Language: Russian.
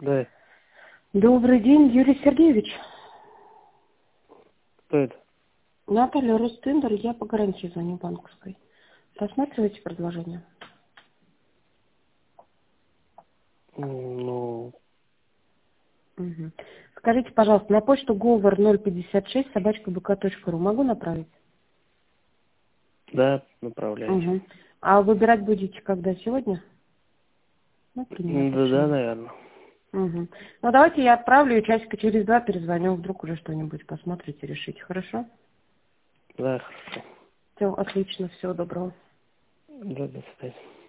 Да. Добрый день, Юрий Сергеевич. Кто это? Наталья Ростендер, я по гарантии звоню банковской. Рассматриваете предложение? Ну, Угу. Скажите, пожалуйста, на почту говор 056 @bk.ru могу направить? да, направляйте. Угу. А выбирать будете когда? Сегодня? Ну, принимать Да, да, решение. наверное. Угу. Ну, давайте я отправлю, и часика через 2 перезвоню, вдруг уже что-нибудь посмотрите, решите. Хорошо? Да, хорошо. Все, отлично, всего доброго. Да, до свидания.